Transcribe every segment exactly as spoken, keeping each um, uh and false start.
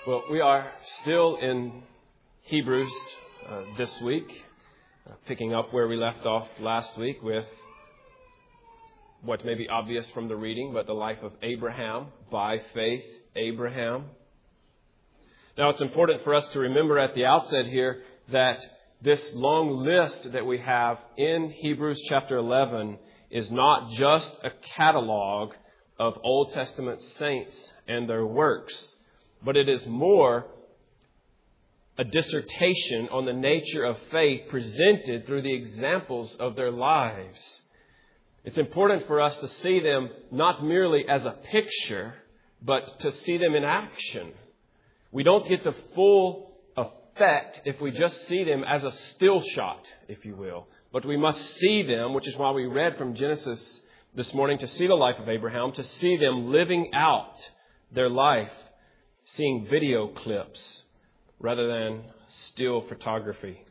Well, we are still in Hebrews uh, this week, uh, picking up where we left off last week with what may be obvious from the reading, but the life of Abraham, by faith, Abraham. Now, it's important for us to remember at the outset here that this long list that we have in Hebrews chapter eleven is not just a catalog of Old Testament saints and their works, but it is more a dissertation on the nature of faith presented through the examples of their lives. It's important for us to see them not merely as a picture, but to see them in action. We don't get the full effect if we just see them as a still shot, if you will. But we must see them, which is why we read from Genesis this morning, to see the life of Abraham, to see them living out their life, seeing video clips rather than still photography.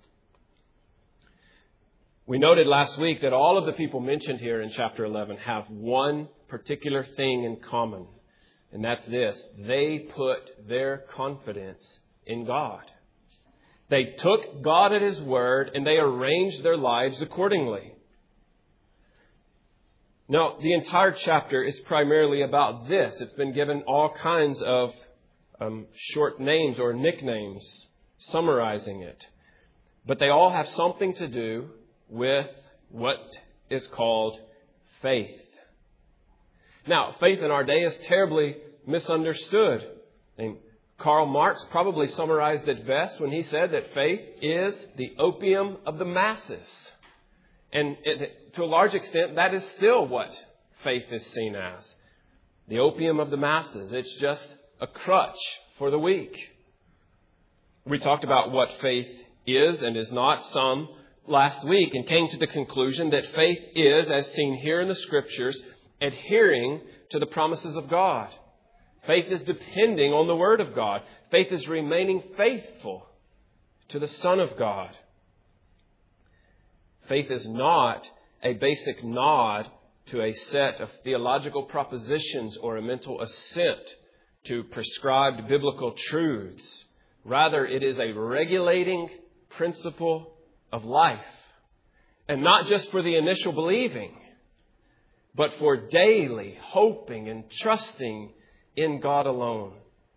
We noted last week that all of the people mentioned here in chapter eleven have one particular thing in common, and that's this: they put their confidence in God. They took God at His word and they arranged their lives accordingly. Now, the entire chapter is primarily about this. It's been given all kinds of um, short names or nicknames summarizing it. But they all have something to do with what is called faith. Now, faith in our day is terribly misunderstood. And Karl Marx probably summarized it best when he said that faith is the opium of the masses. And it, to a large extent, that is still what faith is seen as. The opium of the masses. It's just a crutch for the weak. We talked about what faith is and is not some last week and came to the conclusion that faith is, as seen here in the Scriptures, adhering to the promises of God. Faith is depending on the Word of God. Faith is remaining faithful to the Son of God. Faith is not a basic nod to a set of theological propositions or a mental assent to prescribed biblical truths. Rather, it is a regulating principle of life. And not just for the initial believing, but for daily hoping and trusting in God alone.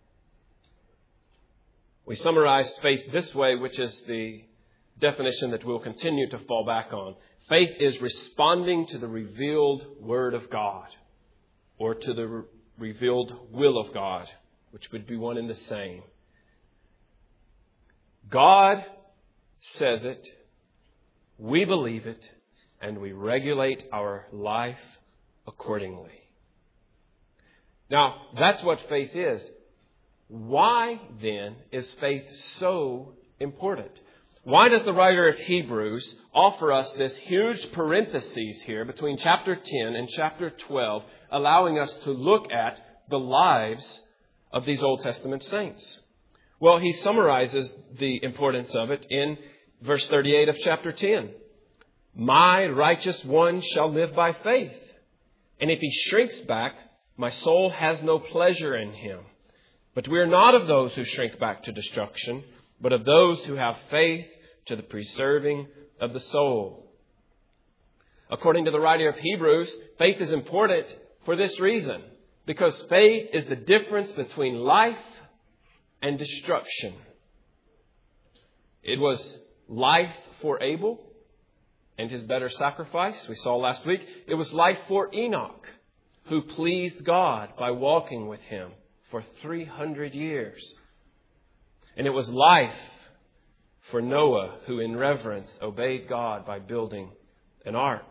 We summarize faith this way, which is the definition that we'll continue to fall back on. Faith is responding to the revealed Word of God, or to the re- revealed will of God, which would be one and the same. God says it, we believe it, and we regulate our life accordingly. Now, that's what faith is. Why, then, is faith so important? Why does the writer of Hebrews offer us this huge parenthesis here between chapter ten and chapter twelve, allowing us to look at the lives of these Old Testament saints? Well, he summarizes the importance of it in verse thirty-eight of chapter ten. My righteous one shall live by faith, and if he shrinks back, my soul has no pleasure in him. But we are not of those who shrink back to destruction, but of those who have faith to the preserving of the soul. According to the writer of Hebrews, faith is important for this reason, because faith is the difference between life and destruction. It was life for Abel and his better sacrifice, we saw last week. It was life for Enoch, who pleased God by walking with Him for three hundred years. And it was life for Noah, who in reverence obeyed God by building an ark.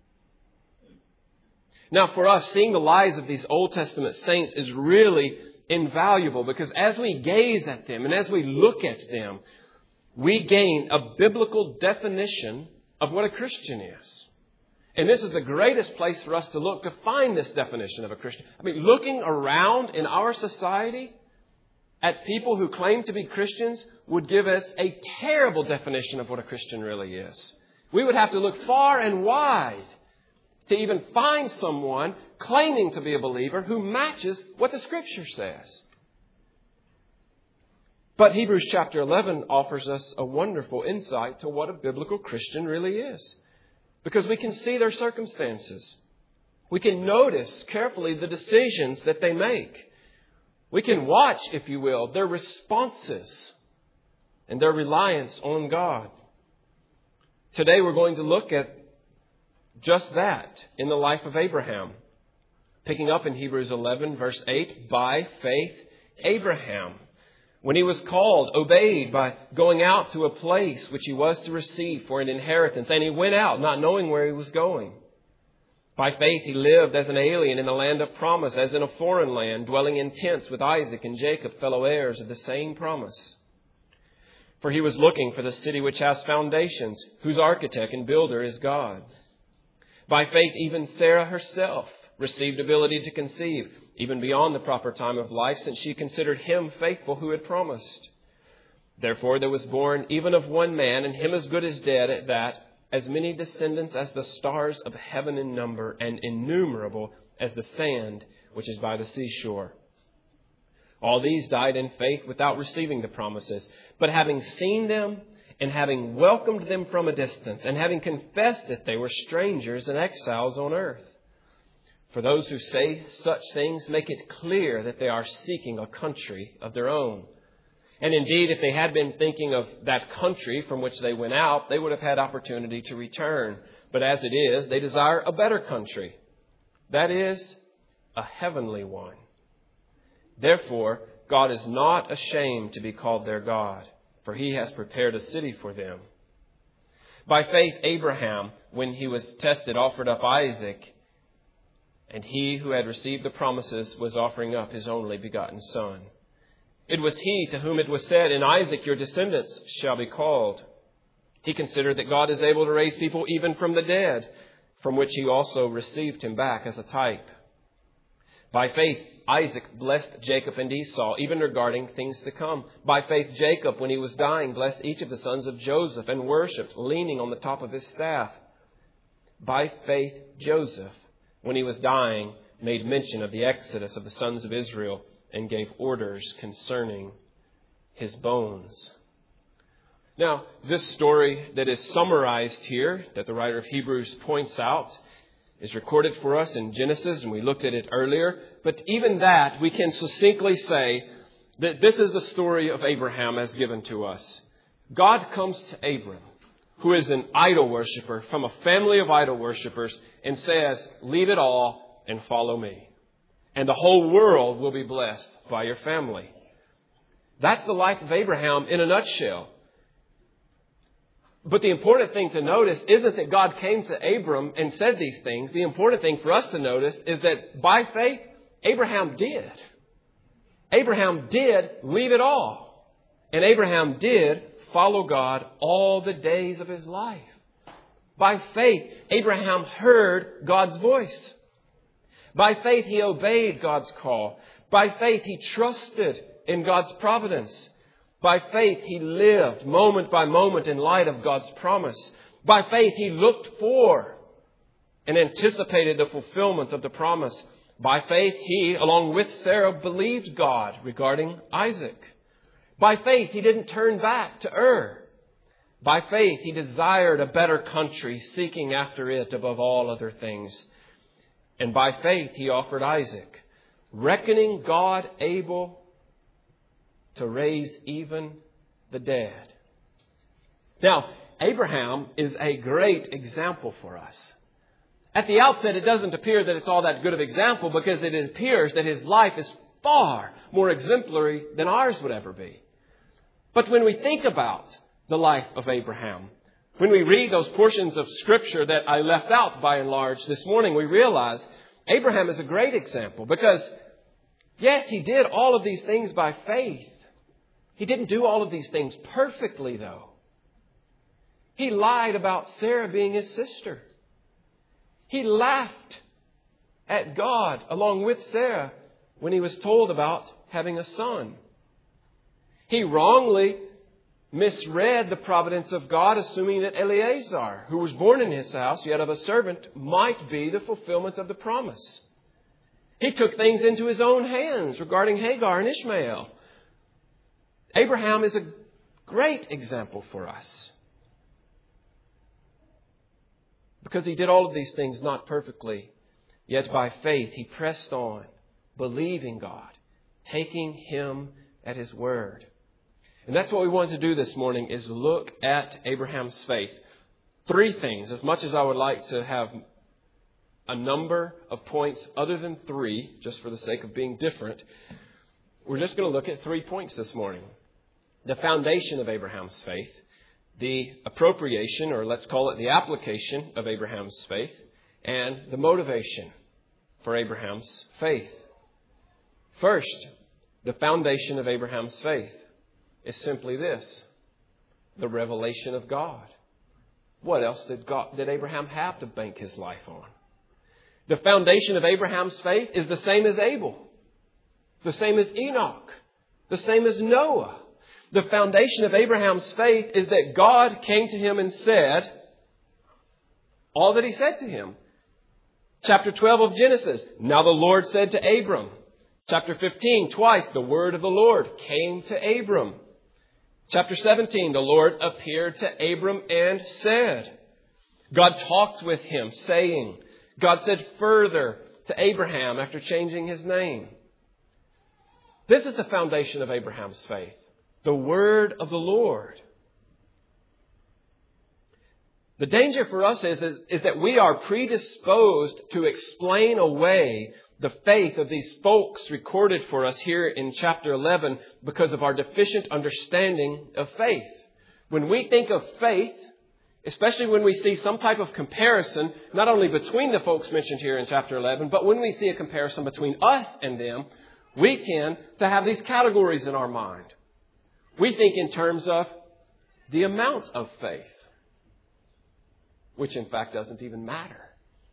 Now, for us, seeing the lives of these Old Testament saints is really invaluable, because as we gaze at them and as we look at them, we gain a biblical definition of what a Christian is. And this is the greatest place for us to look to find this definition of a Christian. I mean, looking around in our society at people who claim to be Christians would give us a terrible definition of what a Christian really is. We would have to look far and wide to even find someone claiming to be a believer who matches what the Scripture says. But Hebrews chapter eleven offers us a wonderful insight to what a biblical Christian really is. Because we can see their circumstances. We can notice carefully the decisions that they make. We can watch, if you will, their responses and their reliance on God. Today we're going to look at just that in the life of Abraham. Picking up in Hebrews eleven, verse eight, by faith, Abraham, when he was called, obeyed by going out to a place which he was to receive for an inheritance. And he went out not knowing where he was going. By faith, he lived as an alien in the land of promise, as in a foreign land, dwelling in tents with Isaac and Jacob, fellow heirs of the same promise. For he was looking for the city which has foundations, whose architect and builder is God. By faith, even Sarah herself received ability to conceive, even beyond the proper time of life, since she considered him faithful who had promised. Therefore there was born even of one man, and him as good as dead at that, as many descendants as the stars of heaven in number, and innumerable as the sand which is by the seashore. All these died in faith without receiving the promises, but having seen them, and having welcomed them from a distance, and having confessed that they were strangers and exiles on earth. For those who say such things make it clear that they are seeking a country of their own. And indeed, if they had been thinking of that country from which they went out, they would have had opportunity to return. But as it is, they desire a better country. That is, a heavenly one. Therefore, God is not ashamed to be called their God, for he has prepared a city for them. By faith, Abraham, when he was tested, offered up Isaac. And he who had received the promises was offering up his only begotten son. It was he to whom it was said, in Isaac your descendants shall be called. He considered that God is able to raise people even from the dead, from which he also received him back as a type. By faith, Isaac blessed Jacob and Esau, even regarding things to come. By faith, Jacob, when he was dying, blessed each of the sons of Joseph and worshipped, leaning on the top of his staff. By faith, Joseph, when he was dying, made mention of the exodus of the sons of Israel and gave orders concerning his bones. Now, this story that is summarized here, that the writer of Hebrews points out, is recorded for us in Genesis, and we looked at it earlier. But even that, we can succinctly say that this is the story of Abraham as given to us. God comes to Abram, who is an idol worshiper from a family of idol worshipers, and says, leave it all and follow me. And the whole world will be blessed by your family. That's the life of Abraham in a nutshell. But the important thing to notice isn't that God came to Abram and said these things. The important thing for us to notice is that by faith, Abraham did. Abraham did leave it all. And Abraham did follow God all the days of his life. By faith, Abraham heard God's voice. By faith, he obeyed God's call. By faith, he trusted in God's providence. By faith, he lived moment by moment in light of God's promise. By faith, he looked for and anticipated the fulfillment of the promise. By faith, he, along with Sarah, believed God regarding Isaac. By faith, he didn't turn back to Ur. By faith, he desired a better country, seeking after it above all other things. And by faith, he offered Isaac, reckoning God able to raise even the dead. Now, Abraham is a great example for us. At the outset, it doesn't appear that it's all that good of an example, because it appears that his life is far more exemplary than ours would ever be. But when we think about the life of Abraham, when we read those portions of Scripture that I left out by and large this morning, we realize Abraham is a great example, because, yes, he did all of these things by faith. He didn't do all of these things perfectly, though. He lied about Sarah being his sister. He laughed at God along with Sarah when he was told about having a son. He wrongly misread the providence of God, assuming that Eleazar, who was born in his house, yet of a servant, might be the fulfillment of the promise. He took things into his own hands regarding Hagar and Ishmael. Abraham is a great example for us. Because he did all of these things not perfectly, yet by faith he pressed on, believing God, taking Him at His word. And that's what we want to do this morning, is look at Abraham's faith. Three things. As much as I would like to have a number of points other than three, just for the sake of being different, we're just going to look at three points this morning. The foundation of Abraham's faith, the appropriation, or let's call it the application of Abraham's faith, and the motivation for Abraham's faith. First, the foundation of Abraham's faith is simply this: the revelation of God. What else did God, did Abraham have to bank his life on? The foundation of Abraham's faith is the same as Abel, the same as Enoch, the same as Noah. The foundation of Abraham's faith is that God came to him and said all that He said to him. Chapter twelve of Genesis, now the Lord said to Abram. Chapter fifteen, twice the word of the Lord came to Abram. Chapter seventeen, the Lord appeared to Abram and said. God talked with him, saying. God said further to Abraham after changing his name. This is the foundation of Abraham's faith. The word of the Lord. The danger for us is, is, is that we are predisposed to explain away the faith of these folks recorded for us here in chapter eleven because of our deficient understanding of faith. When we think of faith, especially when we see some type of comparison, not only between the folks mentioned here in chapter eleven, but when we see a comparison between us and them, we tend to have these categories in our mind. We think in terms of the amount of faith, which in fact doesn't even matter.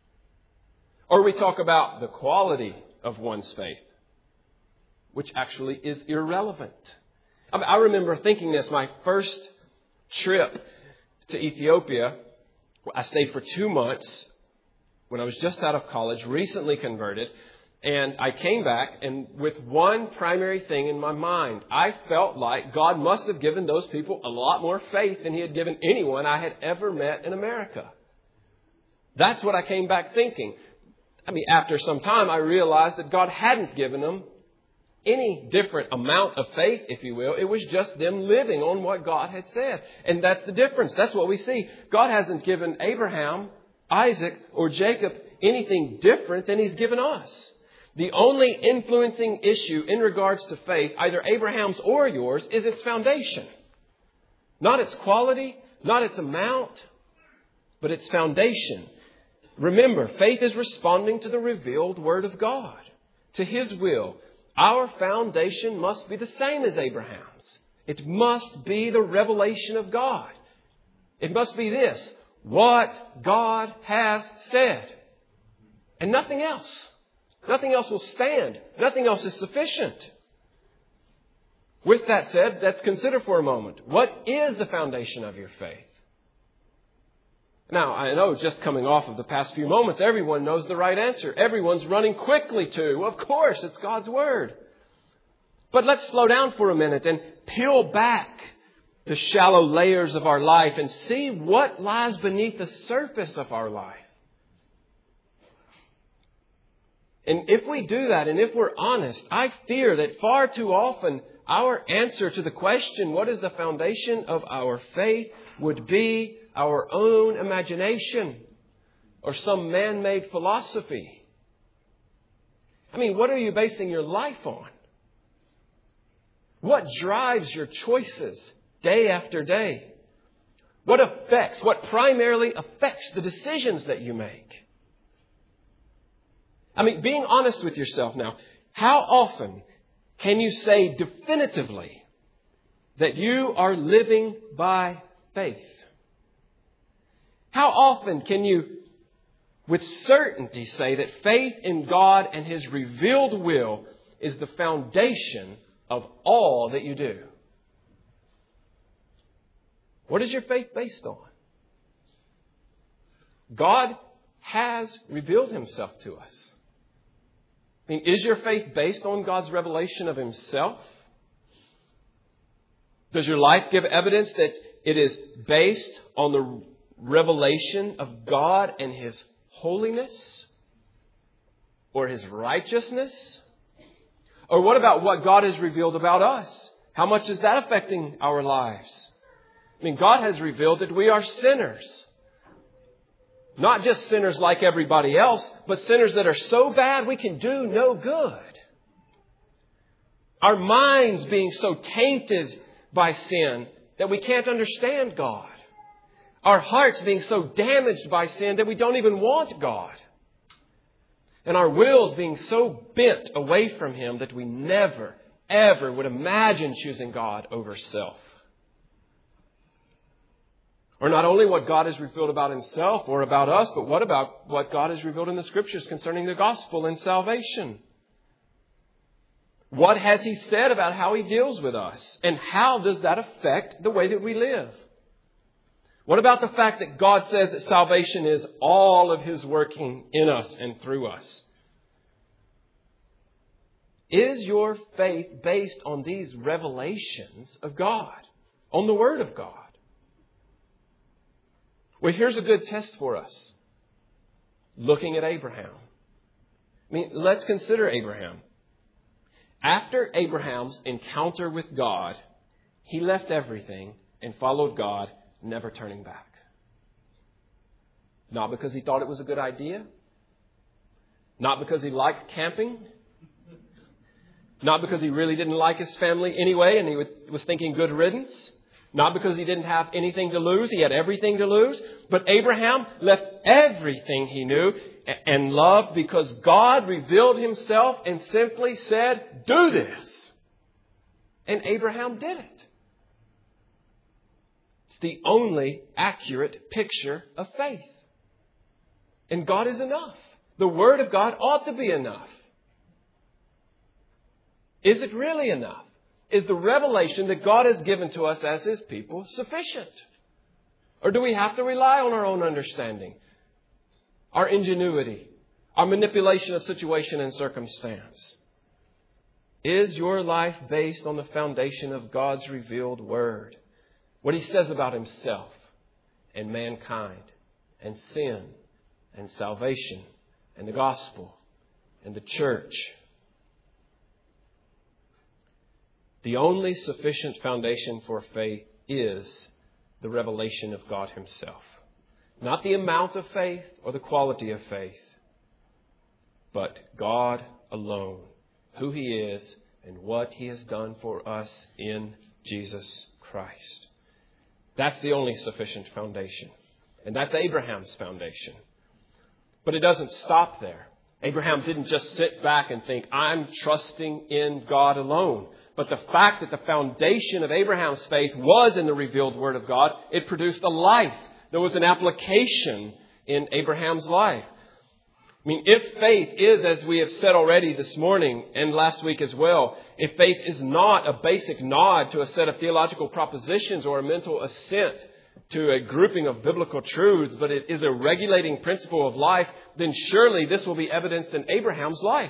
Or we talk about the quality of one's faith, which actually is irrelevant. I mean, I remember thinking this, my first trip to Ethiopia. I stayed for two months when I was just out of college, recently converted. And I came back, and with one primary thing in my mind, I felt like God must have given those people a lot more faith than He had given anyone I had ever met in America. That's what I came back thinking. I mean, after some time, I realized that God hadn't given them any different amount of faith, if you will. It was just them living on what God had said. And that's the difference. That's what we see. God hasn't given Abraham, Isaac, or Jacob anything different than He's given us. The only influencing issue in regards to faith, either Abraham's or yours, is its foundation. Not its quality, not its amount, but its foundation. Remember, faith is responding to the revealed Word of God, to His will. Our foundation must be the same as Abraham's. It must be the revelation of God. It must be this: what God has said, and nothing else. Nothing else will stand. Nothing else is sufficient. With that said, let's consider for a moment, what is the foundation of your faith? Now, I know just coming off of the past few moments, everyone knows the right answer. Everyone's running quickly to, of course, it's God's Word. But let's slow down for a minute and peel back the shallow layers of our life and see what lies beneath the surface of our life. And if we do that, and if we're honest, I fear that far too often our answer to the question, what is the foundation of our faith, would be our own imagination or some man-made philosophy. I mean, what are you basing your life on? What drives your choices day after day? What affects, what primarily affects the decisions that you make? I mean, being honest with yourself now, how often can you say definitively that you are living by faith? How often can you with certainty say that faith in God and His revealed will is the foundation of all that you do? What is your faith based on? God has revealed Himself to us. I mean, is your faith based on God's revelation of Himself? Does your life give evidence that it is based on the revelation of God and His holiness or His righteousness? Or what about what God has revealed about us? How much is that affecting our lives? I mean, God has revealed that we are sinners. Not just sinners like everybody else, but sinners that are so bad we can do no good. Our minds being so tainted by sin that we can't understand God. Our hearts being so damaged by sin that we don't even want God. And our wills being so bent away from Him that we never, ever would imagine choosing God over self. Or not only what God has revealed about Himself or about us, but what about what God has revealed in the Scriptures concerning the gospel and salvation? What has He said about how He deals with us? And how does that affect the way that we live? What about the fact that God says that salvation is all of His working in us and through us? Is your faith based on these revelations of God, on the Word of God? Well, here's a good test for us. Looking at Abraham. I mean, let's consider Abraham. After Abraham's encounter with God, he left everything and followed God, never turning back. Not because he thought it was a good idea. Not because he liked camping. Not because he really didn't like his family anyway and he was thinking good riddance. Not because he didn't have anything to lose. He had everything to lose. But Abraham left everything he knew and loved because God revealed Himself and simply said, do this. And Abraham did it. It's the only accurate picture of faith. And God is enough. The Word of God ought to be enough. Is it really enough? Is the revelation that God has given to us as His people sufficient? Or do we have to rely on our own understanding, our ingenuity, our manipulation of situation and circumstance? Is your life based on the foundation of God's revealed Word? What He says about Himself and mankind and sin and salvation and the gospel and the church? The only sufficient foundation for faith is the revelation of God Himself. Not the amount of faith or the quality of faith, but God alone, who He is and what He has done for us in Jesus Christ. That's the only sufficient foundation. And that's Abraham's foundation. But it doesn't stop there. Abraham didn't just sit back and think, I'm trusting in God alone. But the fact that the foundation of Abraham's faith was in the revealed Word of God, it produced a life. There was an application in Abraham's life. I mean, if faith is, as we have said already this morning and last week as well, if faith is not a basic nod to a set of theological propositions or a mental assent to a grouping of biblical truths, but it is a regulating principle of life, then surely this will be evidenced in Abraham's life.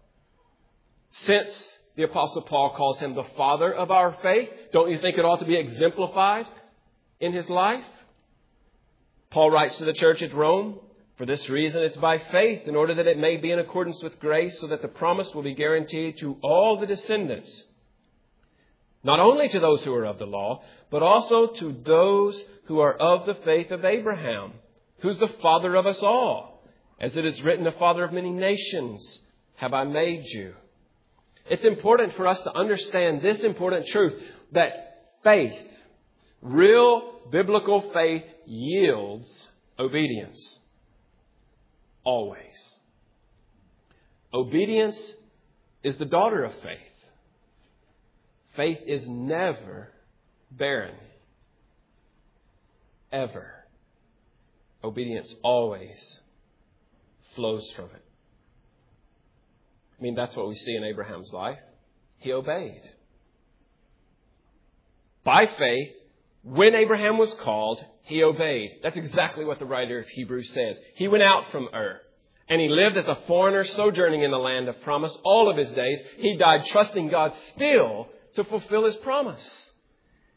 Since the Apostle Paul calls him the father of our faith, don't you think it ought to be exemplified in his life? Paul writes to the church at Rome, for this reason it's by faith, in order that it may be in accordance with grace, so that the promise will be guaranteed to all the descendants, not only to those who are of the law, but also to those who are of the faith of Abraham, who's the father of us all. As it is written, the father of many nations have I made you. It's important for us to understand this important truth, that faith, real biblical faith, yields obedience. Always. Obedience is the daughter of faith. Faith is never barren. Ever. Obedience always flows from it. I mean, that's what we see in Abraham's life. He obeyed. By faith, when Abraham was called, he obeyed. That's exactly what the writer of Hebrews says. He went out from Ur, and he lived as a foreigner sojourning in the land of promise all of his days. He died trusting God still to fulfill His promise.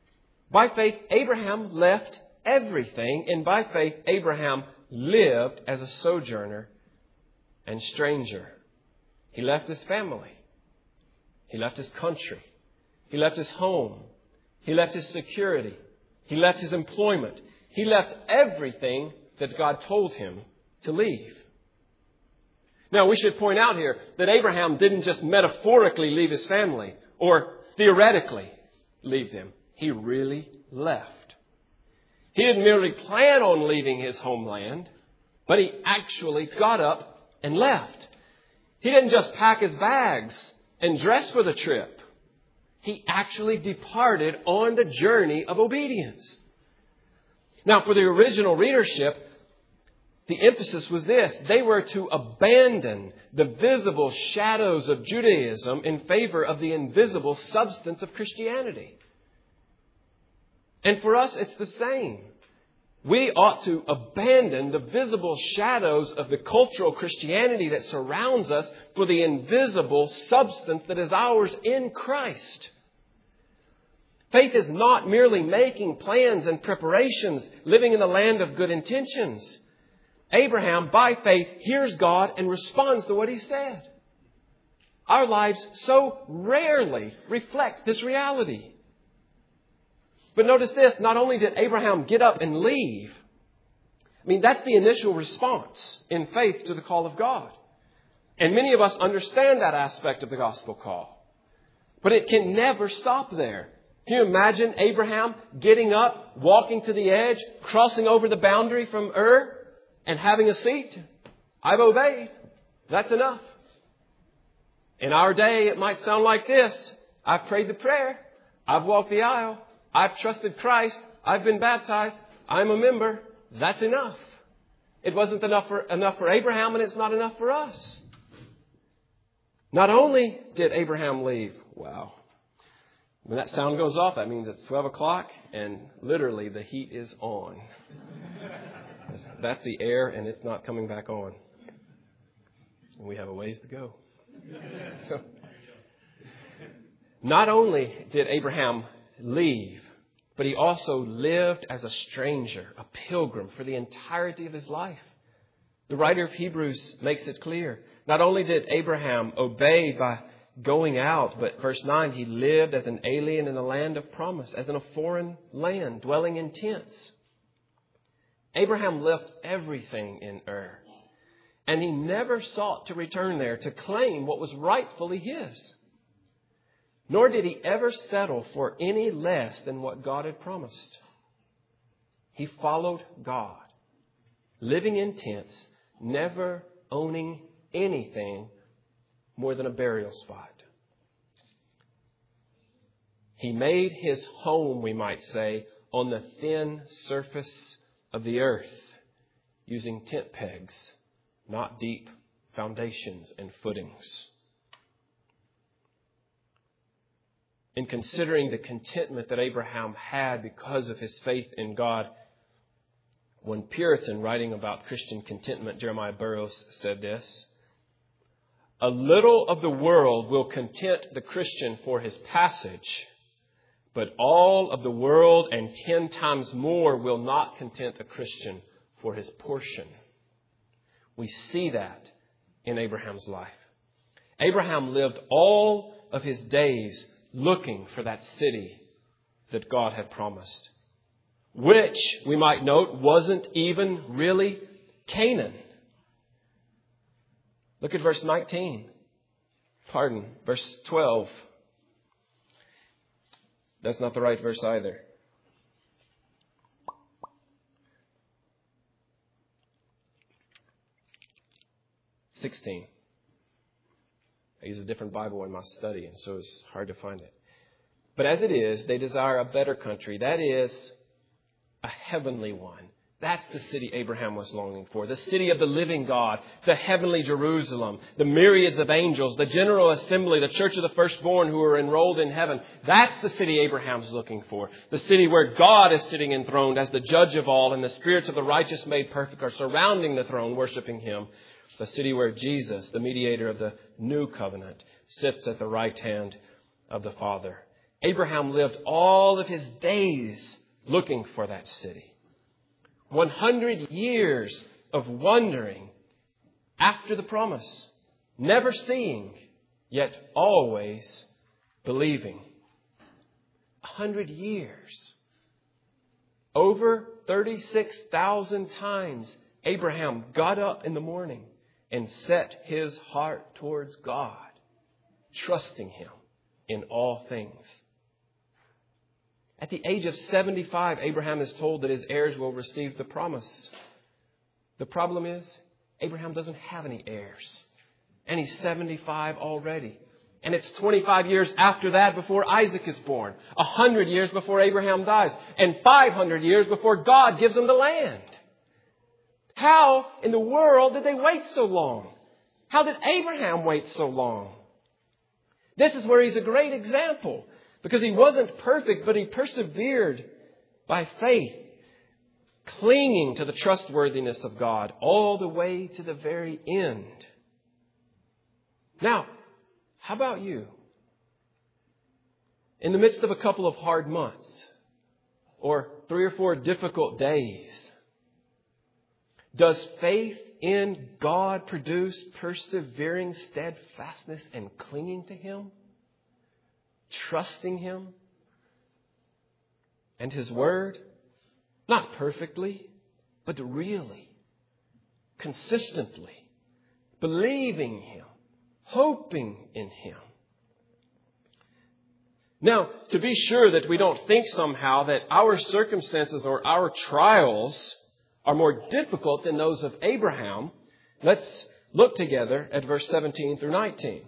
By faith, Abraham left everything, and by faith, Abraham lived as a sojourner and stranger. He left his family. He left his country. He left his home. He left his security. He left his employment. He left everything that God told him to leave. Now, we should point out here that Abraham didn't just metaphorically leave his family or theoretically leave them. He really left. He didn't merely plan on leaving his homeland, but he actually got up and left. He didn't just pack his bags and dress for the trip. He actually departed on the journey of obedience. Now, for the original readership, the emphasis was this. They were to abandon the visible shadows of Judaism in favor of the invisible substance of Christianity. And for us, it's the same. We ought to abandon the visible shadows of the cultural Christianity that surrounds us for the invisible substance that is ours in Christ. Faith is not merely making plans and preparations, living in the land of good intentions. Abraham, by faith, hears God and responds to what He said. Our lives so rarely reflect this reality. But notice this, not only did Abraham get up and leave, I mean, that's the initial response in faith to the call of God. And many of us understand that aspect of the gospel call. But it can never stop there. Can you imagine Abraham getting up, walking to the edge, crossing over the boundary from Ur, and having a seat? I've obeyed. That's enough. In our day, it might sound like this. I've prayed the prayer. I've walked the aisle. I've trusted Christ. I've been baptized. I'm a member. That's enough. It wasn't enough for, enough for Abraham, and it's not enough for us. Not only did Abraham leave, wow. When that sound goes off, that means it's twelve o'clock, and literally the heat is on. That's the air, and it's not coming back on. And we have a ways to go. So, not only did Abraham leave, but he also lived as a stranger, a pilgrim, for the entirety of his life. The writer of Hebrews makes it clear. Not only did Abraham obey by going out, but verse nine, he lived as an alien in the land of promise, as in a foreign land, dwelling in tents. Abraham left everything in Ur, and he never sought to return there to claim what was rightfully his. Nor did he ever settle for any less than what God had promised. He followed God, living in tents, never owning anything more than a burial spot. He made his home, we might say, on the thin surface of the earth, using tent pegs, not deep foundations and footings. In considering the contentment that Abraham had because of his faith in God, one Puritan writing about Christian contentment, Jeremiah Burroughs, said this: "A little of the world will content the Christian for his passage, but all of the world and ten times more will not content a Christian for his portion." We see that in Abraham's life. Abraham lived all of his days looking for that city that God had promised, which, we might note, wasn't even really Canaan. Look at verse nineteen. Pardon, verse twelve. That's not the right verse either. sixteen. I use a different Bible in my study, and so it's hard to find it. "But as it is, they desire a better country, that is, a heavenly one." That's the city Abraham was longing for. The city of the living God, the heavenly Jerusalem, the myriads of angels, the general assembly, the church of the firstborn who are enrolled in heaven. That's the city Abraham's looking for. The city where God is sitting enthroned as the judge of all, and the spirits of the righteous made perfect are surrounding the throne, worshiping Him. The city where Jesus, the mediator of the new covenant, sits at the right hand of the Father. Abraham lived all of his days looking for that city. one hundred years of wandering after the promise, never seeing, yet always believing. A hundred years. Over thirty-six thousand times Abraham got up in the morning and set his heart towards God, trusting Him in all things. At the age of seventy-five, Abraham is told that his heirs will receive the promise. The problem is, Abraham doesn't have any heirs. And he's seventy-five already. And it's twenty-five years after that before Isaac is born. one hundred years before Abraham dies. And five hundred years before God gives him the land. How in the world did they wait so long? How did Abraham wait so long? This is where he's a great example. Because he wasn't perfect, but he persevered by faith, clinging to the trustworthiness of God all the way to the very end. Now, how about you? In the midst of a couple of hard months, or three or four difficult days, does faith in God produce persevering steadfastness and clinging to Him? Trusting Him and His Word? Not perfectly, but really, consistently, believing Him, hoping in Him. Now, to be sure that we don't think somehow that our circumstances or our trials are more difficult than those of Abraham, let's look together at verse seventeen through nineteen.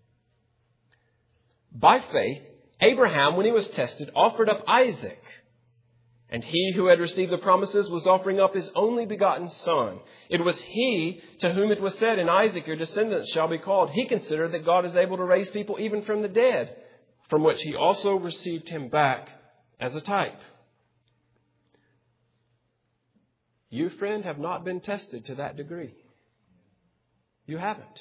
By faith, Abraham, when he was tested, offered up Isaac. And he who had received the promises was offering up his only begotten son. It was he to whom it was said, "In Isaac your descendants shall be called." He considered that God is able to raise people even from the dead, from which he also received him back as a type. You, friend, have not been tested to that degree. You haven't.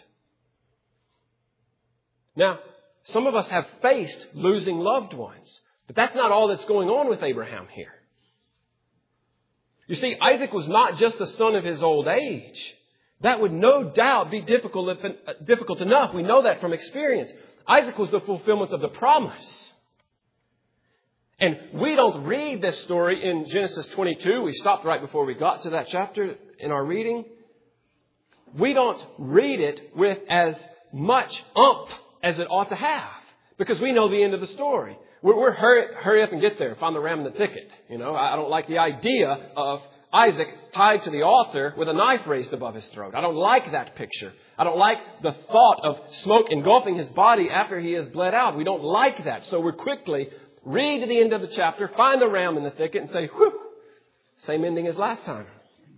Now, some of us have faced losing loved ones, but that's not all that's going on with Abraham here. You see, Isaac was not just the son of his old age. That would no doubt be difficult, if, difficult enough. We know that from experience. Isaac was the fulfillment of the promise. And we don't read this story in Genesis twenty-two. We stopped right before we got to that chapter in our reading. We don't read it with as much umph as it ought to have, because we know the end of the story. We're, we're hurry, hurry up and get there, find the ram in the thicket. You know, I don't like the idea of Isaac tied to the altar with a knife raised above his throat. I don't like that picture. I don't like the thought of smoke engulfing his body after he has bled out. We don't like that. So we quickly read to the end of the chapter, find the ram in the thicket, and say, whew, same ending as last time.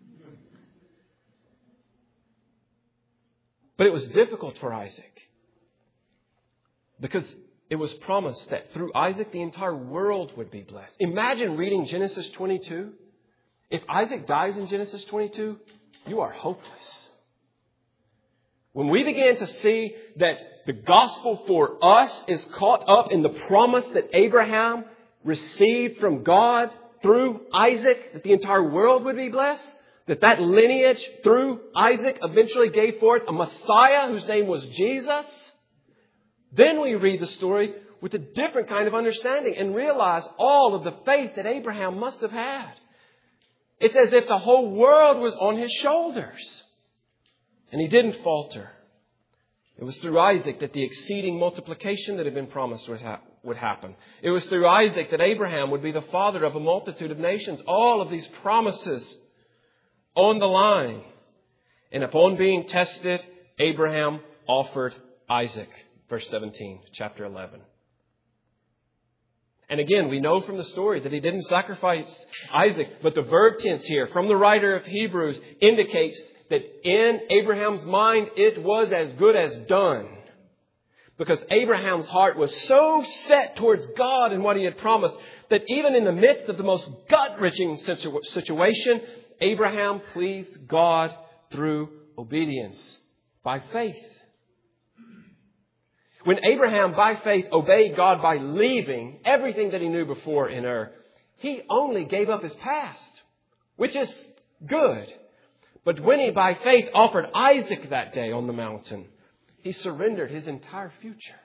But it was difficult for Isaac, because it was promised that through Isaac, the entire world would be blessed. Imagine reading Genesis twenty-two. If Isaac dies in Genesis twenty-two, you are hopeless. When we began to see that the gospel for us is caught up in the promise that Abraham received from God through Isaac, that the entire world would be blessed, that that lineage through Isaac eventually gave forth a Messiah whose name was Jesus, then we read the story with a different kind of understanding and realize all of the faith that Abraham must have had. It's as if the whole world was on his shoulders. And he didn't falter. It was through Isaac that the exceeding multiplication that had been promised would, ha- would happen. It was through Isaac that Abraham would be the father of a multitude of nations. All of these promises on the line. And upon being tested, Abraham offered Isaac. Verse seventeen, chapter eleven. And again, we know from the story that he didn't sacrifice Isaac, but the verb tense here from the writer of Hebrews indicates that in Abraham's mind, it was as good as done. Because Abraham's heart was so set towards God and what He had promised that even in the midst of the most gut-wrenching situation, Abraham pleased God through obedience by faith. When Abraham, by faith, obeyed God by leaving everything that he knew before in Ur, he only gave up his past, which is good. But when he, by faith, offered Isaac that day on the mountain, he surrendered his entire future.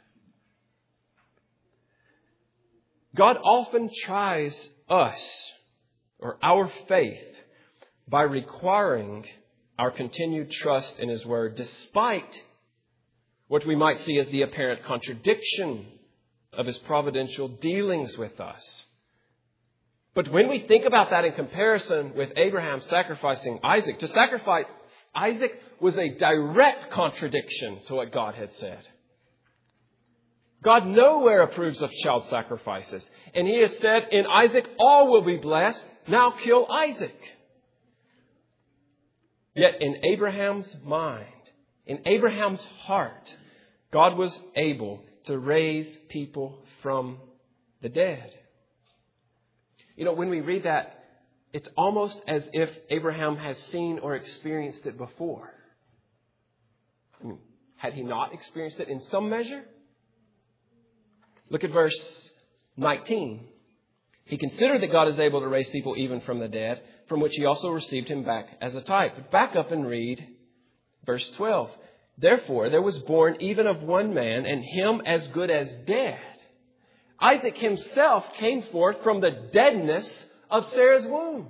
God often tries us, or our faith, by requiring our continued trust in His Word, despite what we might see as the apparent contradiction of His providential dealings with us. But when we think about that in comparison with Abraham sacrificing Isaac, to sacrifice Isaac was a direct contradiction to what God had said. God nowhere approves of child sacrifices. And He has said, in Isaac all will be blessed. Now kill Isaac. Yet in Abraham's mind, in Abraham's heart, God was able to raise people from the dead. You know, when we read that, it's almost as if Abraham has seen or experienced it before. I mean, had he not experienced it in some measure? Look at verse nineteen. He considered that God is able to raise people even from the dead, from which he also received him back as a type. But back up and read verse twelve. Therefore, there was born even of one man, and him as good as dead. Isaac himself came forth from the deadness of Sarah's womb.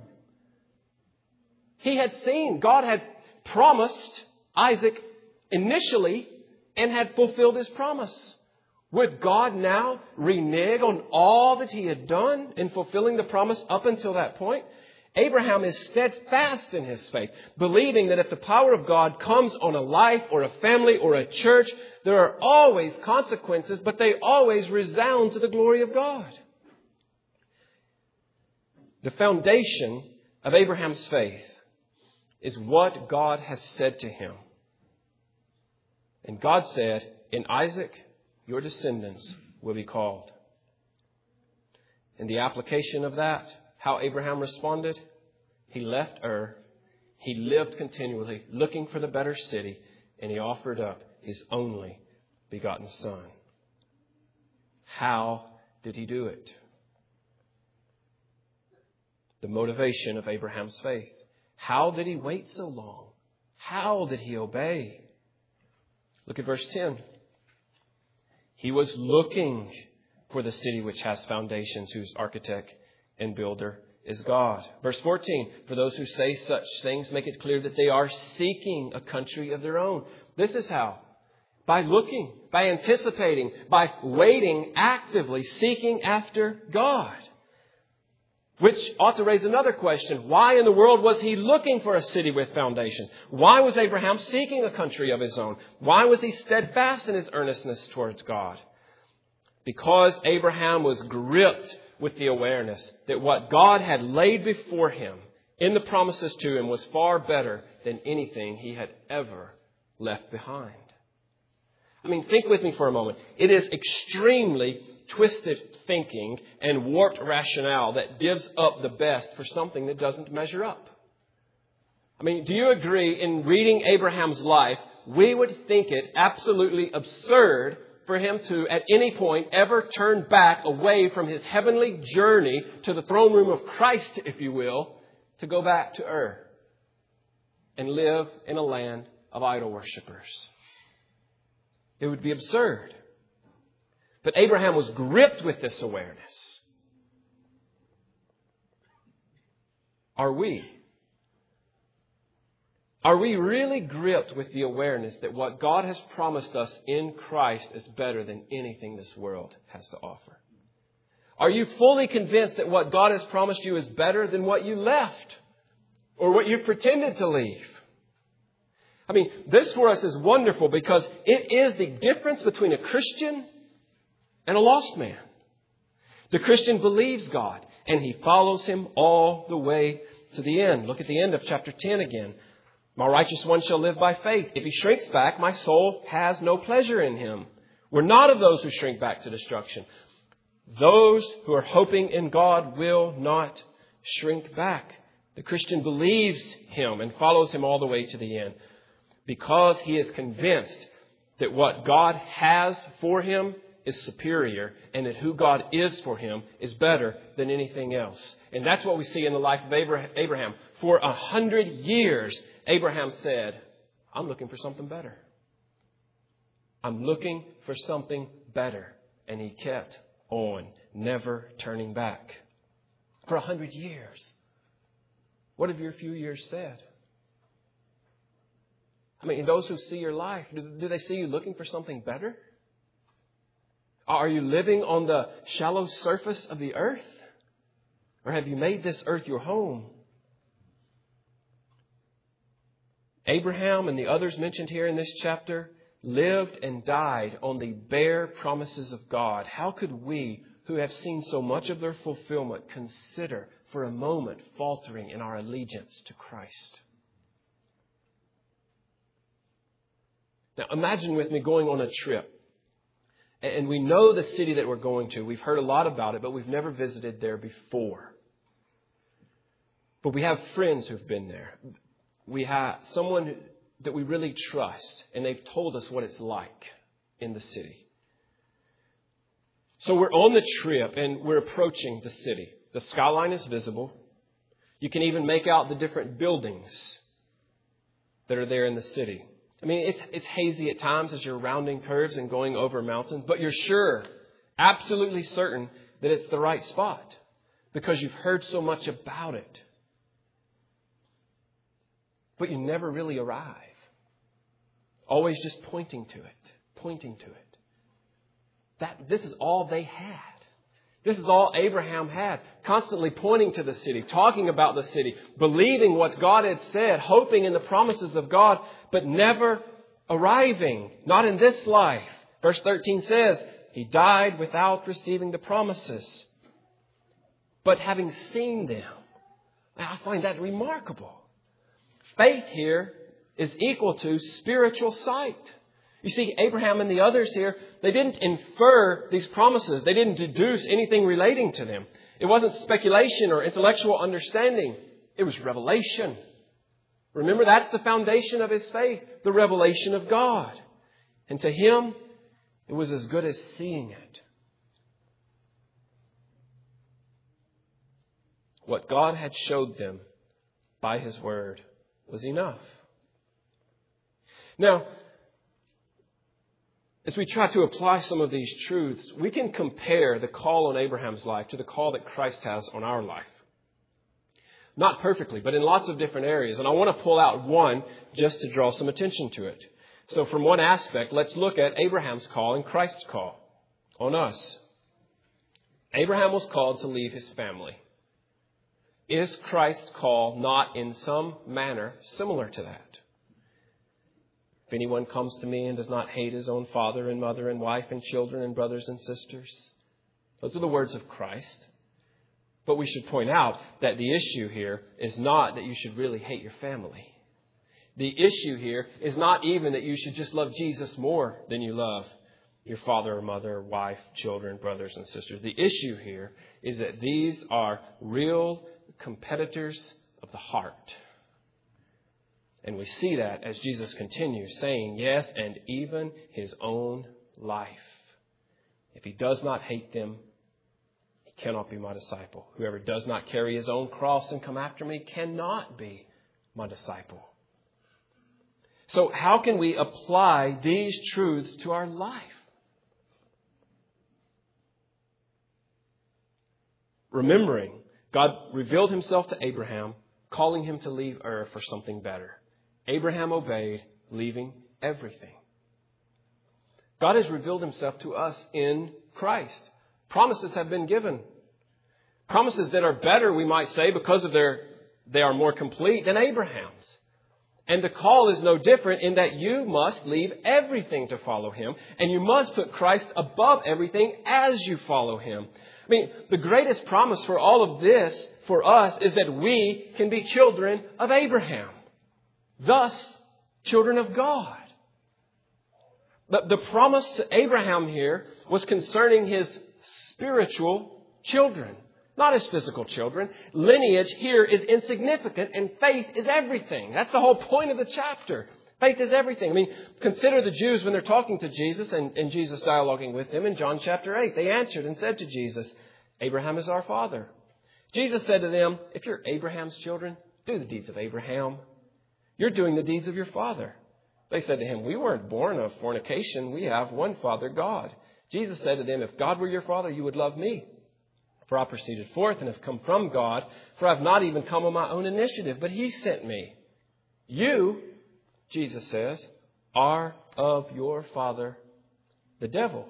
He had seen, God had promised Isaac initially and had fulfilled His promise. Would God now renege on all that He had done in fulfilling the promise up until that point? Abraham is steadfast in his faith, believing that if the power of God comes on a life or a family or a church, there are always consequences, but they always resound to the glory of God. The foundation of Abraham's faith is what God has said to him. And God said, in Isaac, your descendants will be called. And the application of that, how Abraham responded, he left Ur. He lived continually looking for the better city, and he offered up his only begotten son. How did he do it? The motivation of Abraham's faith. How did he wait so long? How did he obey? Look at verse ten. He was looking for the city which has foundations, whose architect and builder is God. Verse fourteen, for those who say such things, make it clear that they are seeking a country of their own. This is how. By looking, by anticipating, by waiting actively, seeking after God. Which ought to raise another question. Why in the world was he looking for a city with foundations? Why was Abraham seeking a country of his own? Why was he steadfast in his earnestness towards God? Because Abraham was gripped with the awareness that what God had laid before him in the promises to him was far better than anything he had ever left behind. I mean, think with me for a moment. It is extremely twisted thinking and warped rationale that gives up the best for something that doesn't measure up. I mean, do you agree in reading Abraham's life, we would think it absolutely absurd for him to, at any point, ever turn back away from his heavenly journey to the throne room of Christ, if you will, to go back to Ur and live in a land of idol worshippers? It would be absurd. But Abraham was gripped with this awareness. Are we? Are we really gripped with the awareness that what God has promised us in Christ is better than anything this world has to offer? Are you fully convinced that what God has promised you is better than what you left or what you pretended to leave? I mean, this for us is wonderful because it is the difference between a Christian and a lost man. The Christian believes God and he follows Him all the way to the end. Look at the end of chapter ten again. My righteous one shall live by faith. If he shrinks back, my soul has no pleasure in him. We're not of those who shrink back to destruction. Those who are hoping in God will not shrink back. The Christian believes Him and follows Him all the way to the end because he is convinced that what God has for him is superior, and that who God is for him is better than anything else. And that's what we see in the life of Abraham. For a hundred years, Abraham said, I'm looking for something better. I'm looking for something better. And he kept on, never turning back. For a hundred years. What have your few years said? I mean, those who see your life, do, do they see you looking for something better? Are you living on the shallow surface of the earth? Or have you made this earth your home? Abraham and the others mentioned here in this chapter lived and died on the bare promises of God. How could we, who have seen so much of their fulfillment, consider for a moment faltering in our allegiance to Christ? Now imagine with me going on a trip. And we know the city that we're going to. We've heard a lot about it, but we've never visited there before. But we have friends who've been there. We have someone that we really trust, and they've told us what it's like in the city. So we're on the trip, and we're approaching the city. The skyline is visible. You can even make out the different buildings that are there in the city. I mean, it's it's hazy at times as you're rounding curves and going over mountains, but you're sure, absolutely certain that it's the right spot because you've heard so much about it. But you never really arrive. Always just pointing to it, pointing to it. That this is all they had. This is all Abraham had. Constantly pointing to the city, talking about the city, believing what God had said, hoping in the promises of God, but never arriving. Not in this life. Verse thirteen says, he died without receiving the promises. But having seen them. Now, I find that remarkable. Faith here is equal to spiritual sight. You see, Abraham and the others here, they didn't infer these promises. They didn't deduce anything relating to them. It wasn't speculation or intellectual understanding. It was revelation. Remember, that's the foundation of his faith, the revelation of God. And to him, it was as good as seeing it. What God had showed them by his word was enough. Now, as we try to apply some of these truths, we can compare the call on Abraham's life to the call that Christ has on our life. Not perfectly, but in lots of different areas. And I want to pull out one just to draw some attention to it. So from one aspect, let's look at Abraham's call and Christ's call on us. Abraham was called to leave his family. Is Christ's call not in some manner similar to that? If anyone comes to me and does not hate his own father and mother and wife and children and brothers and sisters. Those are the words of Christ. But we should point out that the issue here is not that you should really hate your family. The issue here is not even that you should just love Jesus more than you love your father or mother, wife, children, brothers and sisters. The issue here is that these are real competitors of the heart. And we see that as Jesus continues saying, yes, and even his own life. If he does not hate them, he cannot be my disciple. Whoever does not carry his own cross and come after me cannot be my disciple. So how can we apply these truths to our life? Remembering, God revealed himself to Abraham, calling him to leave Ur for something better. Abraham obeyed, leaving everything. God has revealed himself to us in Christ. Promises have been given. Promises that are better, we might say, because of their, they are more complete than Abraham's. And the call is no different in that you must leave everything to follow him. And you must put Christ above everything as you follow him. I mean, the greatest promise for all of this for us is that we can be children of Abraham. Thus, children of God. The, the promise to Abraham here was concerning his spiritual children, not his physical children. Lineage here is insignificant and faith is everything. That's the whole point of the chapter. Faith is everything. I mean, consider the Jews when they're talking to Jesus and, and Jesus dialoguing with them in John chapter eight. They answered and said to Jesus, Abraham is our father. Jesus said to them, if you're Abraham's children, do the deeds of Abraham. You're doing the deeds of your father. They said to him, we weren't born of fornication. We have one Father, God. Jesus said to them, if God were your father, you would love me. For I proceeded forth and have come from God. For I have not even come on my own initiative, but he sent me. You, Jesus says, are of your father, the devil.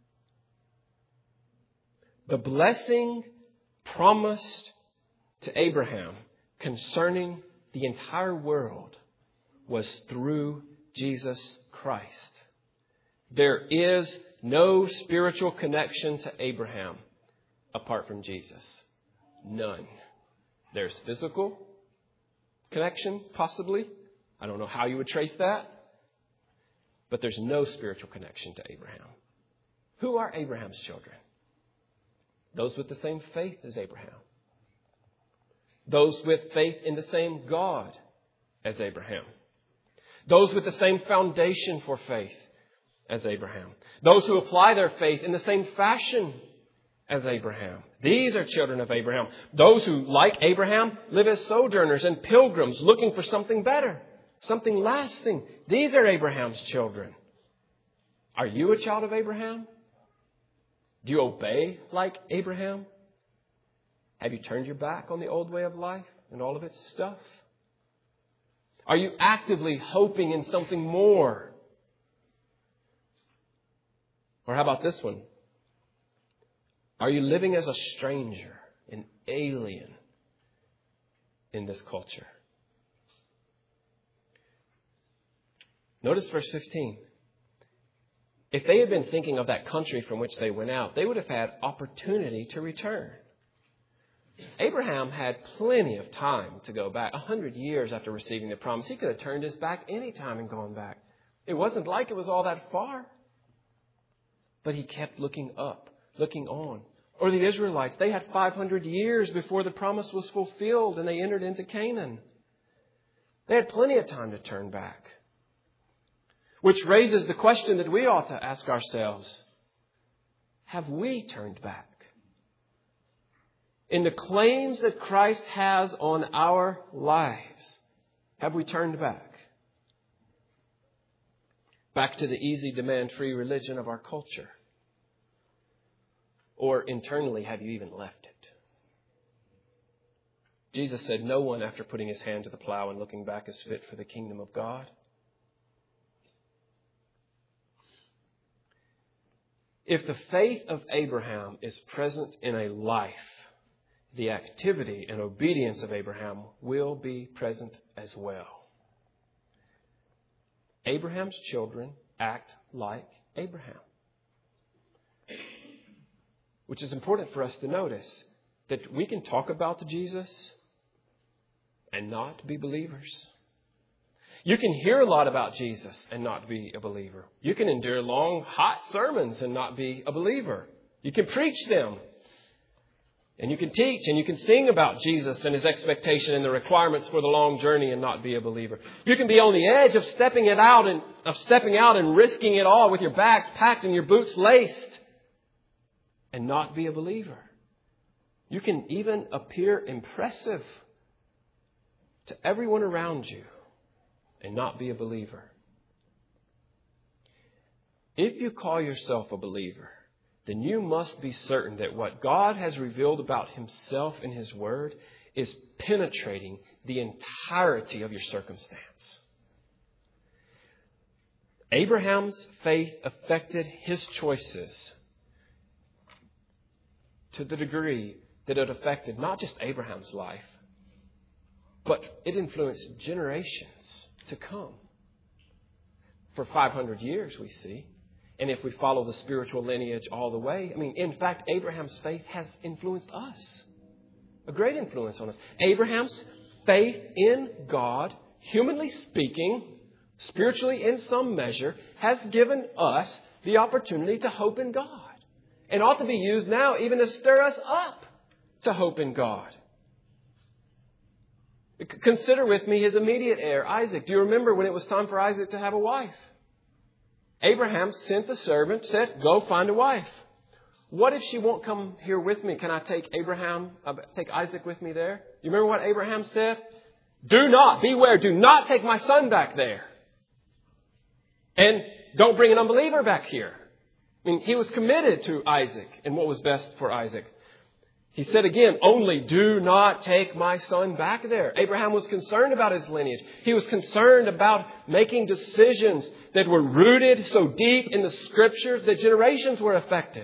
The blessing promised to Abraham concerning the entire world was through Jesus Christ. There is no spiritual connection to Abraham apart from Jesus. None. There's physical connection, possibly. I don't know how you would trace that. But there's no spiritual connection to Abraham. Who are Abraham's children? Those with the same faith as Abraham. Those with faith in the same God as Abraham. Those with the same foundation for faith as Abraham. Those who apply their faith in the same fashion as Abraham. These are children of Abraham. Those who, like Abraham, live as sojourners and pilgrims looking for something better, something lasting. These are Abraham's children. Are you a child of Abraham? Do you obey like Abraham? Have you turned your back on the old way of life and all of its stuff? Are you actively hoping in something more? Or how about this one? Are you living as a stranger, an alien in this culture? Notice verse fifteen. If they had been thinking of that country from which they went out, they would have had opportunity to return. Abraham had plenty of time to go back. A hundred years after receiving the promise, he could have turned his back any time and gone back. It wasn't like it was all that far. But he kept looking up, looking on. Or the Israelites, they had five hundred years before the promise was fulfilled and they entered into Canaan. They had plenty of time to turn back. Which raises the question that we ought to ask ourselves. Have we turned back? In the claims that Christ has on our lives, have we turned back? Back to the easy, demand-free religion of our culture? Or internally, have you even left it? Jesus said, no one after putting his hand to the plow and looking back is fit for the kingdom of God. If the faith of Abraham is present in a life, the activity and obedience of Abraham will be present as well. Abraham's children act like Abraham. Which is important for us to notice, that we can talk about the Jesus and not be believers. You can hear a lot about Jesus and not be a believer. You can endure long, hot sermons and not be a believer. You can preach them. And you can teach and you can sing about Jesus and his expectation and the requirements for the long journey and not be a believer. You can be on the edge of stepping it out and of stepping out and risking it all with your bags packed and your boots laced and not be a believer. You can even appear impressive to everyone around you and not be a believer. If you call yourself a believer, then you must be certain that what God has revealed about himself in his word is penetrating the entirety of your circumstance. Abraham's faith affected his choices to the degree that it affected not just Abraham's life, but it influenced generations to come. For five hundred years, we see. And if we follow the spiritual lineage all the way, I mean, in fact, Abraham's faith has influenced us. A great influence on us. Abraham's faith in God, humanly speaking, spiritually in some measure, has given us the opportunity to hope in God. And ought to be used now even to stir us up to hope in God. Consider with me his immediate heir, Isaac. Do you remember when it was time for Isaac to have a wife? Abraham sent the servant, said, go find a wife. What if she won't come here with me? Can I take Abraham, uh, take Isaac with me there? You remember what Abraham said? Do not, beware, do not take my son back there. And don't bring an unbeliever back here. I mean, he was committed to Isaac and what was best for Isaac. He said again, only do not take my son back there. Abraham was concerned about his lineage. He was concerned about making decisions that were rooted so deep in the Scriptures that generations were affected.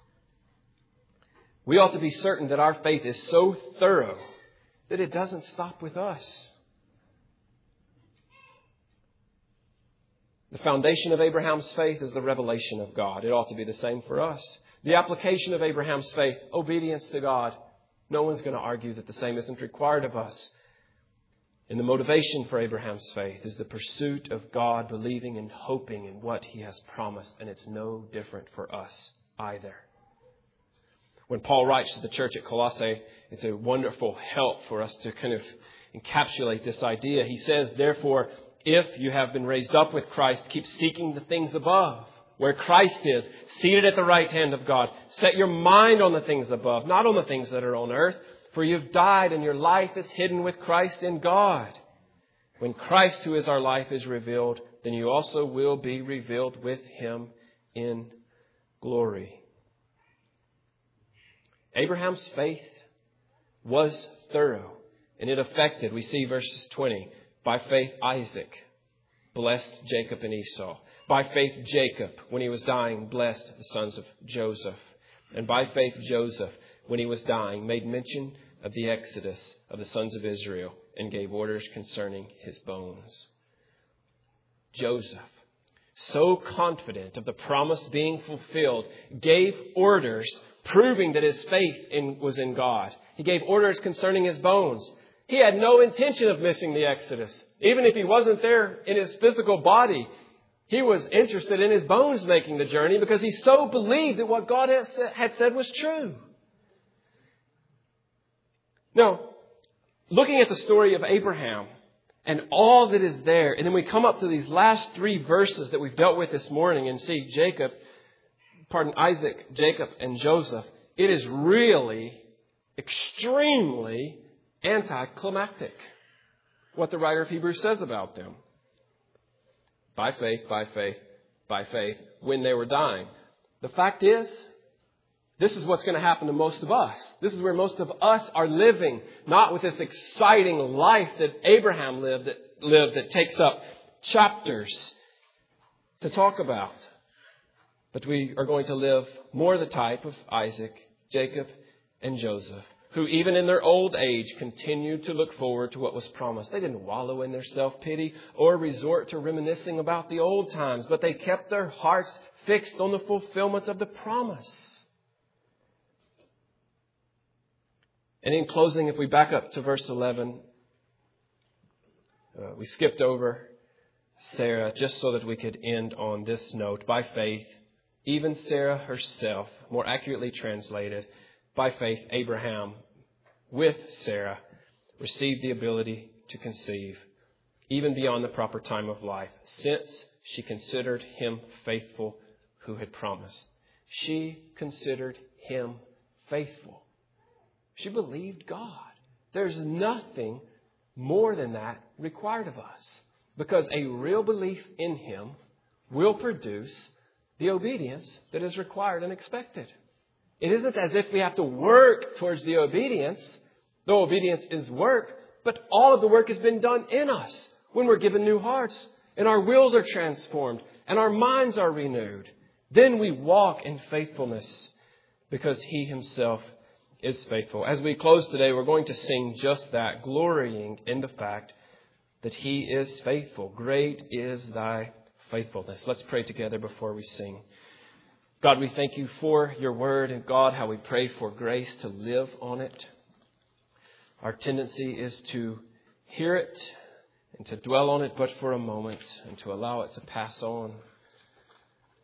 We ought to be certain that our faith is so thorough that it doesn't stop with us. The foundation of Abraham's faith is the revelation of God. It ought to be the same for us. The application of Abraham's faith, obedience to God. No one's going to argue that the same isn't required of us. And the motivation for Abraham's faith is the pursuit of God, believing and hoping in what He has promised. And it's no different for us either. When Paul writes to the church at Colossae, it's a wonderful help for us to kind of encapsulate this idea. He says, therefore, if you have been raised up with Christ, keep seeking the things above, where Christ is, seated at the right hand of God. Set your mind on the things above, not on the things that are on earth. For you've died and your life is hidden with Christ in God. When Christ, who is our life, is revealed, then you also will be revealed with Him in glory. Abraham's faith was thorough, and it affected, we see verses twenty, by faith Isaac blessed Jacob and Esau. By faith Jacob, when he was dying, blessed the sons of Joseph. And by faith Joseph, when he was dying, made mention of the exodus of the sons of Israel and gave orders concerning his bones. Joseph, so confident of the promise being fulfilled, gave orders proving that his faith in, was in God. He gave orders concerning his bones. He had no intention of missing the Exodus. Even if he wasn't there in his physical body, he was interested in his bones making the journey because he so believed that what God had said was true. Now, looking at the story of Abraham and all that is there, and then we come up to these last three verses that we've dealt with this morning and see Jacob, pardon, Isaac, Jacob, and Joseph. It is really extremely anticlimactic what the writer of Hebrews says about them. By faith, by faith, by faith, when they were dying. The fact is, this is what's going to happen to most of us. This is where most of us are living, not with this exciting life that Abraham lived that, lived that takes up chapters to talk about. But we are going to live more the type of Isaac, Jacob, and Joseph, who even in their old age continued to look forward to what was promised. They didn't wallow in their self-pity or resort to reminiscing about the old times, but they kept their hearts fixed on the fulfillment of the promise. And in closing, if we back up to verse eleven, uh, we skipped over Sarah just so that we could end on this note. By faith, even Sarah herself, more accurately translated, by faith, Abraham, with Sarah, received the ability to conceive, even beyond the proper time of life, since she considered him faithful who had promised. She considered him faithful. She believed God. There's nothing more than that required of us, because a real belief in Him will produce the obedience that is required and expected. It isn't as if we have to work towards the obedience, though obedience is work, but all of the work has been done in us when we're given new hearts and our wills are transformed and our minds are renewed. Then we walk in faithfulness because He Himself is faithful. As we close today, we're going to sing just that, glorying in the fact that He is faithful. Great is Thy faithfulness. Let's pray together before we sing. God, we thank You for Your word, and God, how we pray for grace to live on it. Our tendency is to hear it and to dwell on it but for a moment and to allow it to pass on.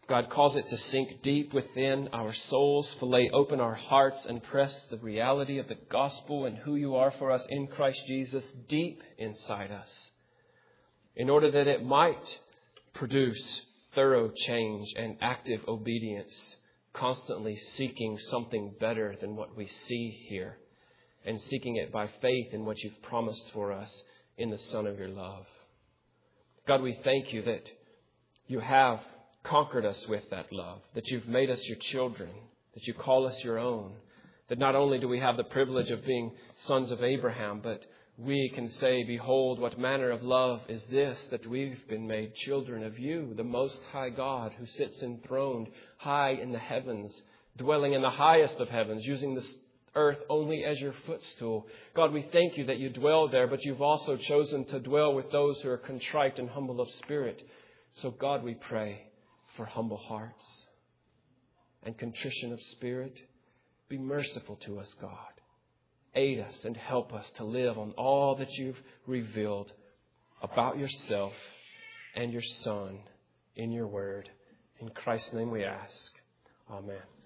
God, cause it to sink deep within our souls, fillet open our hearts, and press the reality of the gospel and who you are for us in Christ Jesus deep inside us, in order that it might produce thorough change and active obedience, constantly seeking something better than what we see here, and seeking it by faith in what you've promised for us in the Son of your love. God, we thank you that you have conquered us with that love, that you've made us your children, that you call us your own, that not only do we have the privilege of being sons of Abraham, but we can say, behold, what manner of love is this, that we've been made children of you, the Most High God, who sits enthroned high in the heavens, dwelling in the highest of heavens, using this earth only as your footstool. God, we thank you that you dwell there, but you've also chosen to dwell with those who are contrite and humble of spirit. So God, we pray for humble hearts and contrition of spirit. Be merciful to us, God. Aid us and help us to live on all that you've revealed about yourself and your Son in your word. In Christ's name we ask. Amen.